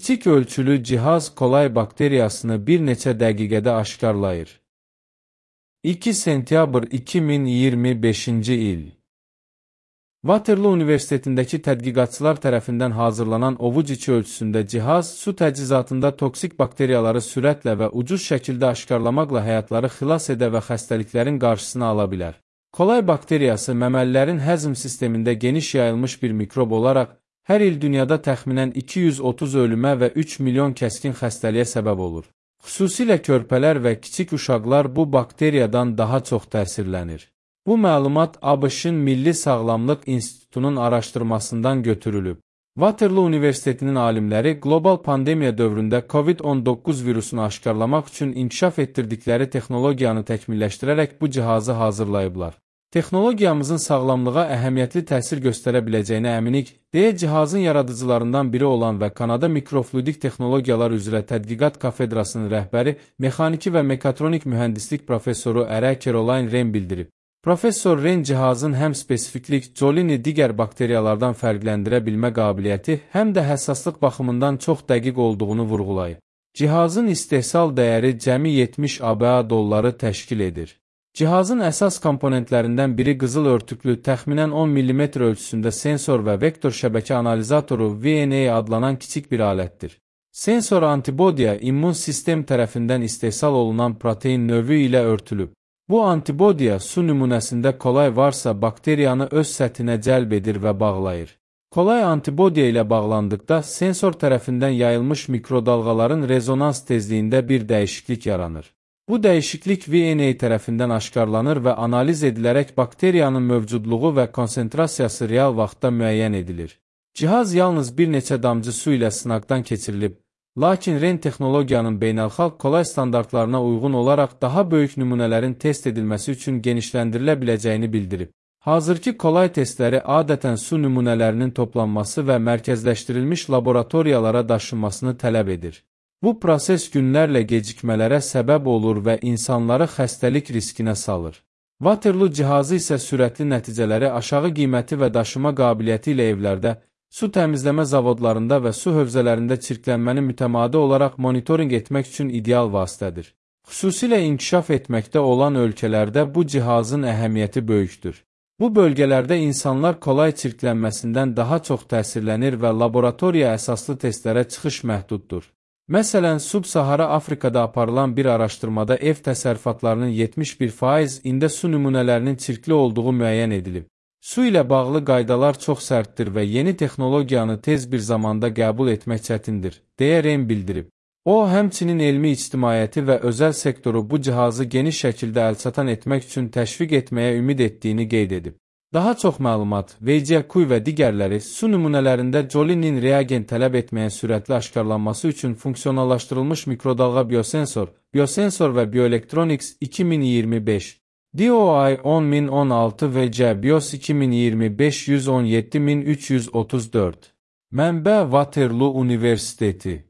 Kiçik ölçülü cihaz kolay bakteriyasını bir neçə dəqiqədə aşkarlayır. 2 sentyabr 2025-ci il. Waterloo Universitetindəki tədqiqatçılar tərəfindən hazırlanan ovuc içi ölçüsündə cihaz su təchizatında toksik bakteriyaları sürətlə və ucuz şəkildə aşkarlamaqla həyatları xilas edə və xəstəliklərin qarşısını ala bilər. Kolay bakteriyası məməlilərin həzm sistemində geniş yayılmış bir mikrob olaraq, hər il dünyada təxminən 230 ölümə və 3 milyon kəskin xəstəliyə səbəb olur. Xüsusilə körpələr və kiçik uşaqlar bu bakteriyadan daha çox təsirlənir. Bu məlumat ABŞ-ın Milli Sağlamlıq İnstitutunun araşdırmasından götürülüb. Waterloo Universitetinin alimləri qlobal pandemiya dövründə COVID-19 virusunu aşkarlamaq üçün inkişaf etdirdikləri texnologiyanı təkmilləşdirərək bu cihazı hazırlayıblar. Texnologiyamızın sağlamlığa əhəmiyyətli təsir göstərə biləcəyinə əminik, deyə cihazın yaradıcılarından biri olan və Kanada Mikrofluidik Texnologiyalar üzrə Tədqiqat Kafedrasının rəhbəri, mexaniki və mekatronik mühəndislik professoru Ərə Caroline Wren bildirib. Professor Wren cihazın həm spesifiklik, Jolini digər bakteriyalardan fərqləndirə bilmə qabiliyyəti, həm də həssaslıq baxımından çox dəqiq olduğunu vurğulayıb. Cihazın istehsal dəyəri cəmi 70 ABA dolları təşkil edir. Cihazın əsas komponentlərindən biri qızıl örtüklü, təxminən 10 mm ölçüsündə sensor və vektor şəbəkə analizatoru VNA adlanan kiçik bir alətdir. Sensor antibodiya immun sistem tərəfindən istehsal olunan protein növü ilə örtülüb. Bu antibodiya su nümunəsində kolay varsa bakteriyanı öz səthinə cəlb edir və bağlayır. Kolay antibodiya ilə bağlandıqda sensor tərəfindən yayılmış mikrodalğaların rezonans tezliyində bir dəyişiklik yaranır. Bu dəyişiklik VNA tərəfindən aşkarlanır və analiz edilərək bakteriyanın mövcudluğu və konsentrasiyası real vaxtda müəyyən edilir. Cihaz yalnız bir neçə damcı su ilə sınaqdan keçirilib, lakin Wren texnologiyanın beynəlxalq kolay standartlarına uyğun olaraq daha böyük nümunələrin test edilməsi üçün genişləndirilə biləcəyini bildirib. Hazırki kolay testləri adətən su nümunələrinin toplanması və mərkəzləşdirilmiş laboratoriyalara daşınmasını tələb edir. Bu proses günlərlə gecikmələrə səbəb olur və insanları xəstəlik riskinə salır. Waterloo cihazı isə sürətli nəticələri, aşağı qiyməti və daşıma qabiliyyəti ilə evlərdə, su təmizləmə zavodlarında və su hövzələrində çirklənməni mütəmadi olaraq monitorinq etmək üçün ideal vasitədir. Xüsusilə inkişaf etməkdə olan ölkələrdə bu cihazın əhəmiyyəti böyükdür. Bu bölgələrdə insanlar kolay çirklənməsindən daha çox təsirlənir və laboratoriya əsaslı testlərə çıxış məhduddur. Məsələn, Sub-Sahara Afrikada aparılan bir araşdırmada ev təsərrüfatlarının 71%-ində su nümunələrinin çirkli olduğu müəyyən edilib. Su ilə bağlı qaydalar çox sərtdir və yeni texnologiyanı tez bir zamanda qəbul etmək çətindir, deyə Wren bildirib. O, həmçinin elmi ictimaiyyəti və özəl sektoru bu cihazı geniş şəkildə əlçatan etmək üçün təşviq etməyə ümid etdiyini qeyd edib. Daha çox məlumat, Weijiaqi və digərləri su nümunələrində Jolinin reagent tələb etməyən sürətli aşkarlanması üçün funksionallaşdırılmış mikrodalğa biosensor və Bioelectronics 2025. DOI 10016 və BIOS 2025 117334. Mənbə Waterloo Universiteti.